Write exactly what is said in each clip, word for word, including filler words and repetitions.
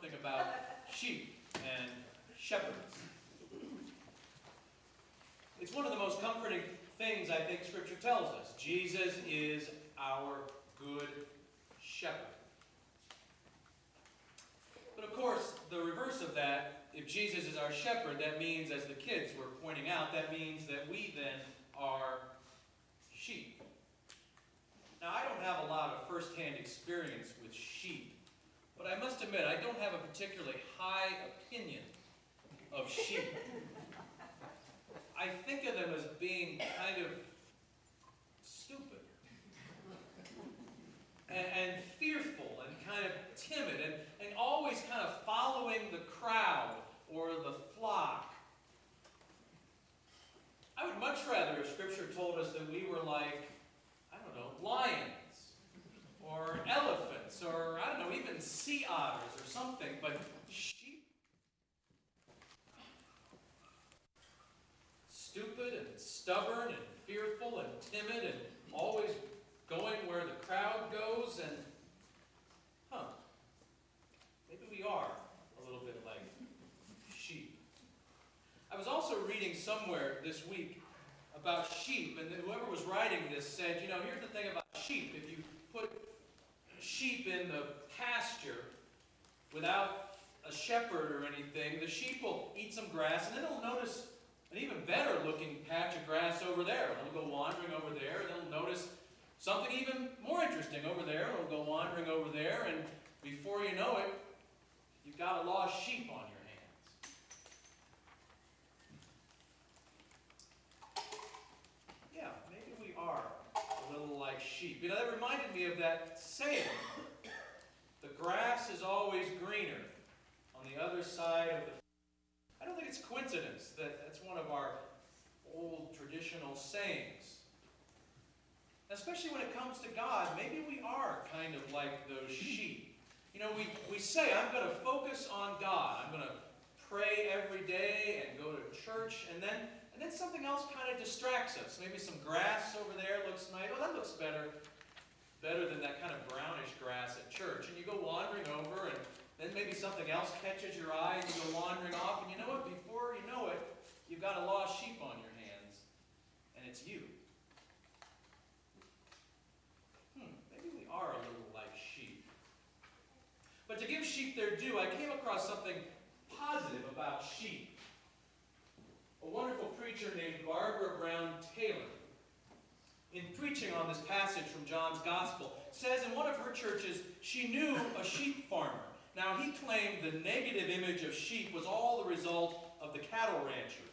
something about sheep and shepherds. It's one of the most comforting things I think Scripture tells us. Jesus is our good shepherd. But of course, the reverse of that, if Jesus is our shepherd, that means, as the kids were pointing out, that means that we then are sheep. Now, I don't have a lot of first-hand experience with sheep, but I must admit, I don't have a particularly high opinion of sheep. I think of them as being kind of stupid and, and fearful and kind of timid and, and always kind of following the crowd or the flock. I would much rather if Scripture told us that we were like, I don't know, lions or elephants or, I don't know, even sea otters or something, but sheep? Stupid and stubborn and fearful and timid and always going where the crowd goes and, huh, maybe we are a little bit like sheep. I was also reading somewhere this week about sheep, and whoever was writing this said, you know, here's the thing about sheep. If you put sheep in the pasture without a shepherd or anything, the sheep will eat some grass, and then it'll notice an even better looking patch of grass over there. It'll go wandering over there, and it'll notice something even more interesting over there. It'll go wandering over there, and before you know it, you've got a lost sheep on your hands. Yeah, maybe we are a little like sheep. You know, that reminded me of that saying, the grass is always greener on the other side of the... I don't think it's coincidence that that's one of our old traditional sayings. Especially when it comes to God, maybe we are kind of like those sheep. You know, we, we say, I'm going to focus on God. I'm going to pray every day and go to church, and then and then something else kind of distracts us. Maybe some grass over there looks nice. Oh, that looks better, better than that kind of brownish grass at church. And you go wandering over, and then maybe something else catches your eye, and you go wandering off, and you know what? Before you know it, you've got a lost sheep on your hands, and it's you. Hmm, maybe we are a little like sheep. But to give sheep their due, I came across something positive about sheep. A wonderful preacher named Barbara Brown Taylor, in preaching on this passage from John's Gospel, says in one of her churches she knew a sheep farmer. Now, he claimed the negative image of sheep was all the result of the cattle ranchers.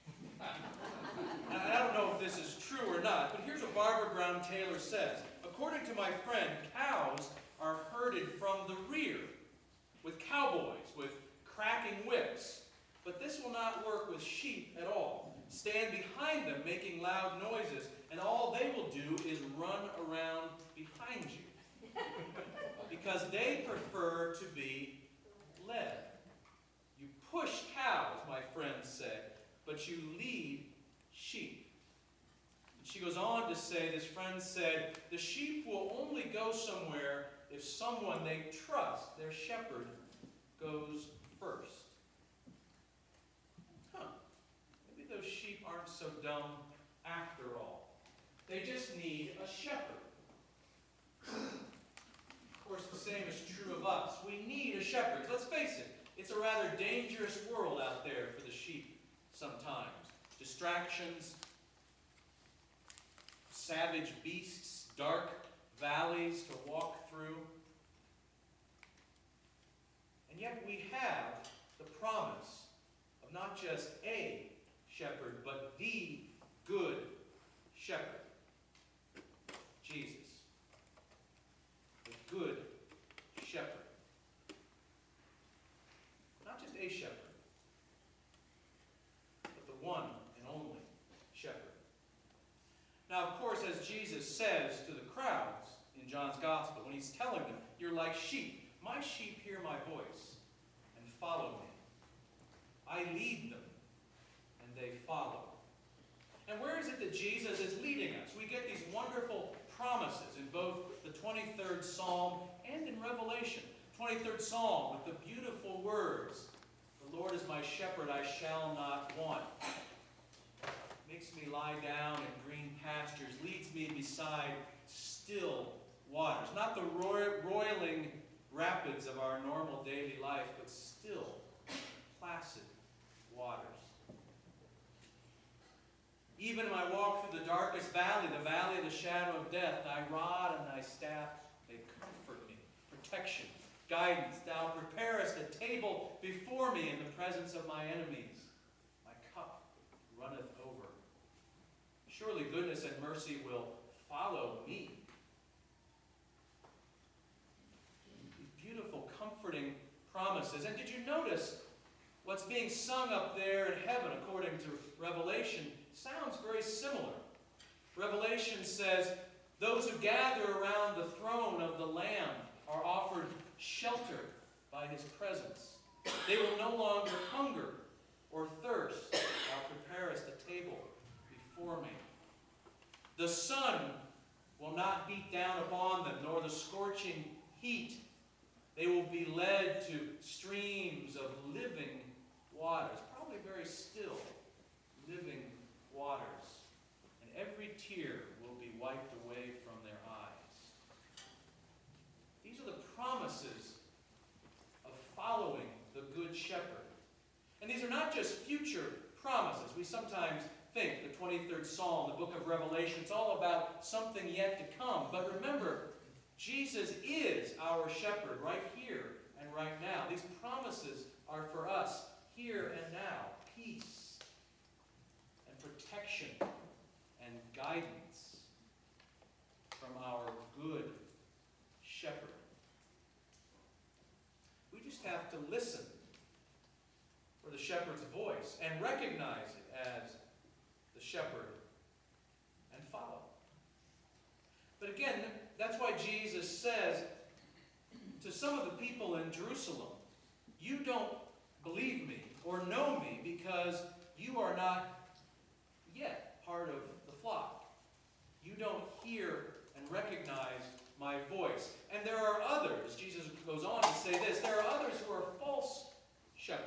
I don't know if this is true or not, but here's what Barbara Brown Taylor says. According to my friend, cows are herded from the rear with cowboys, with cracking whips. But this will not work with sheep at all. Stand behind them making loud noises, and all they will do is run around behind you. Because they prefer to be led. You push cows, my friend said, but you lead sheep. And she goes on to say, this friend said, the sheep will only go somewhere if someone they trust, their shepherd, goes first. Huh. Maybe those sheep aren't so dumb after all. They just need a shepherd. Of course, the same is true of us. We need a shepherd. Let's face it, it's a rather dangerous world out there for the sheep sometimes. Distractions, savage beasts, dark valleys to walk through. And yet we have the promise of not just a shepherd, but the good shepherd, Jesus, the good shepherd. Not just a shepherd, but the one and only shepherd. Now, of course, as Jesus says to the crowds in John's Gospel, when he's telling them, you're like sheep. My sheep hear my voice and follow me. I lead them, and they follow. And where is it that Jesus is leading us? We get these wonderful promises in both the twenty-third Psalm and in Revelation. twenty-third Psalm with the beautiful words, "The Lord is my shepherd, I shall not want. Makes me lie down in green pastures, leads me beside still waters." Not the roy- roiling rapids of our normal daily life, but still, placid waters. Even when I walk through the darkest valley, the valley of the shadow of death, thy rod and thy staff, they comfort me. Protection, guidance. Thou preparest a table before me in the presence of my enemies. My cup runneth over. Surely goodness and mercy will follow me. Beautiful, comforting promises. And did you notice what's being sung up there in heaven according to Revelation sounds very similar. Revelation says, those who gather around the throne of the Lamb are offered shelter by his presence. They will no longer hunger or thirst. Thou preparest a table before me. The sun will not beat down upon them, nor the scorching heat. They will be led to streams of living waters, probably very still, living waters. And every tear will be wiped away from their eyes. These are the promises of following the Good Shepherd. And these are not just future promises. We sometimes think the twenty-third Psalm, the book of Revelation, it's all about something yet to come. But remember, Jesus is our shepherd right here and right now. These promises are for us here and now. Peace and protection and guidance from our good shepherd. We just have to listen for the shepherd's voice and recognize it as the shepherd and follow. But again, that's why Jesus says to some of the people in Jerusalem, you don't believe me or know me because you are not yet part of the flock. You don't hear and recognize my voice. And there are others, Jesus goes on to say this, there are others who are false shepherds.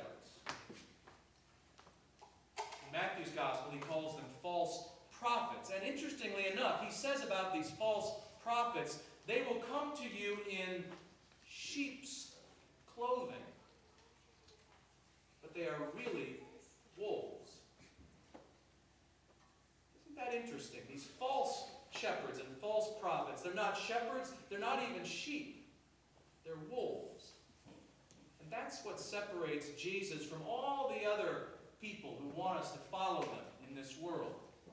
In Matthew's gospel, he calls them false prophets. And interestingly enough, he says about these false prophets, they will come to you in sheep's clothing, but they are really wolves. Isn't that interesting? These false shepherds and false prophets, they're not shepherds, they're not even sheep. They're wolves. And that's what separates Jesus from all the other people who want us to follow them in this world.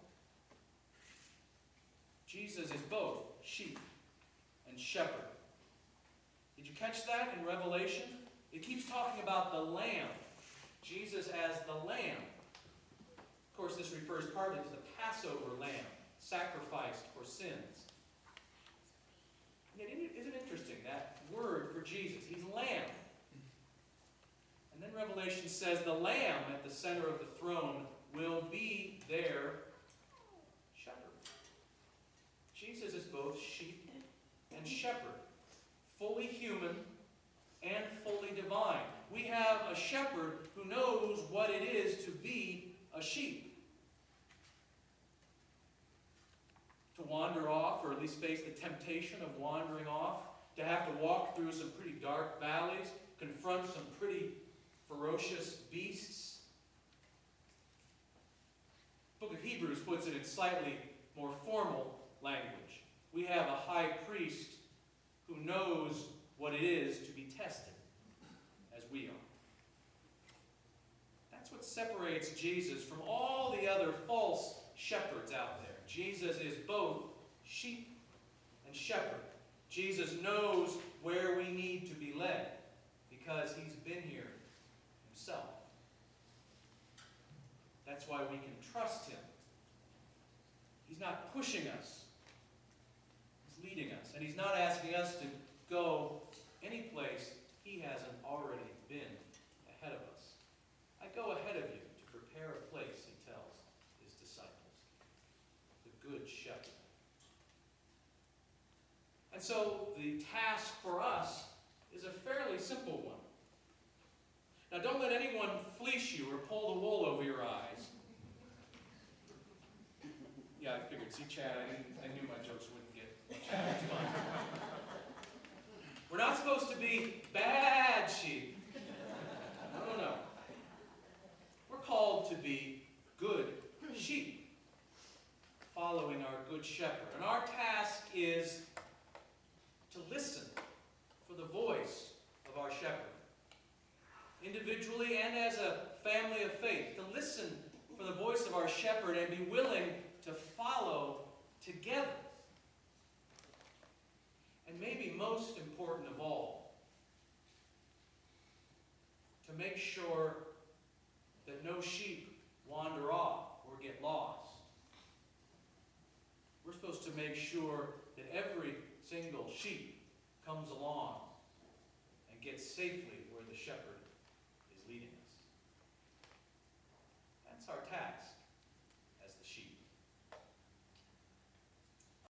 Jesus is both sheep and shepherd. Did you catch that in Revelation? It keeps talking about the Lamb. Jesus as the Lamb. Of course, this refers partly to the Passover lamb, sacrificed for sins. And it isn't interesting, that word for Jesus. He's Lamb. And then Revelation says the Lamb at the center of the throne will be their shepherd. Jesus is both sheep and shepherd, fully human and fully divine. We have a shepherd who knows what it is to be a sheep. To wander off, or at least face the temptation of wandering off, to have to walk through some pretty dark valleys, confront some pretty ferocious beasts. The book of Hebrews puts it in slightly more formal language. We have a high priest who knows what it is to be tested, as we are. That's what separates Jesus from all the other false shepherds out there. Jesus is both sheep and shepherd. Jesus knows where we need to be led because he's been here himself. That's why we can trust him. He's not pushing us. He's leading us. And he's not asking us to go any place he hasn't already been ahead of us. I go ahead of you to prepare a place, he tells his disciples. The Good Shepherd. And so the task for us is a fairly simple one. Now, don't let anyone fleece you or pull the wool over your eyes. Yeah, I figured. See, Chad, I, didn't, I knew my jokes wouldn't get Chad response. We're not supposed to be bad sheep. No, no, no. We're called to be good sheep, following our good shepherd. And our task is to listen for the voice of our shepherd. Individually and as a family of faith, to listen for the voice of our shepherd and be willing to follow together. And maybe most important of all, to make sure that no sheep wander off or get lost. We're supposed to make sure that every single sheep comes along and gets safely where the shepherd